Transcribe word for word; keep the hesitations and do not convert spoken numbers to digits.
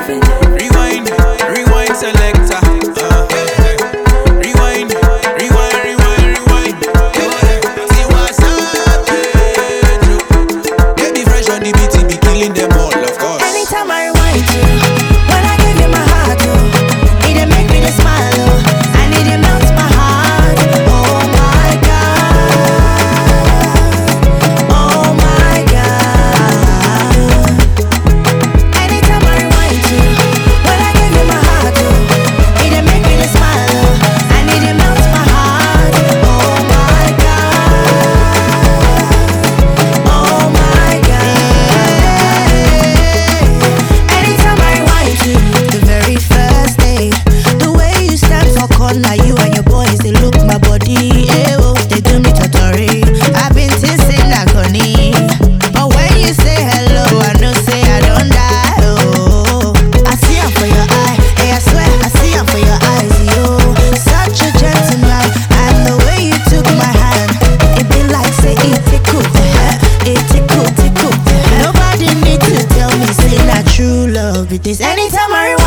Rewind, rewind selector. Uh, rewind, rewind, rewind, rewind. See what's up, Pedro. Baby fresh on the beat, he be killing them all, of course. Anytime I rewind you, when I give you my heart, oh, it dey make me dey smile, oh, and it dey melt my heart. Oh my God, oh my God. Anytime I rewind you, when I give you my heart, oh, it dey make me dey smile, oh, and it dey melt my heart. Oh my God, oh my God. Anytime I rewind you, the very first day, the way you stand for corner, you and your boys, they look my body, eh, oh, they do me totori. I've been tasting that honey, but when you say hello, I know say I don't die, oh. I see am for your eye, hey, I swear, I see am for your eyes, yo. Such a gentleman, and the way you took my hand, it be like say it tickle, eh, it tickle, tickle. Nobody need to tell me, say not true love, it is anytime I rewind.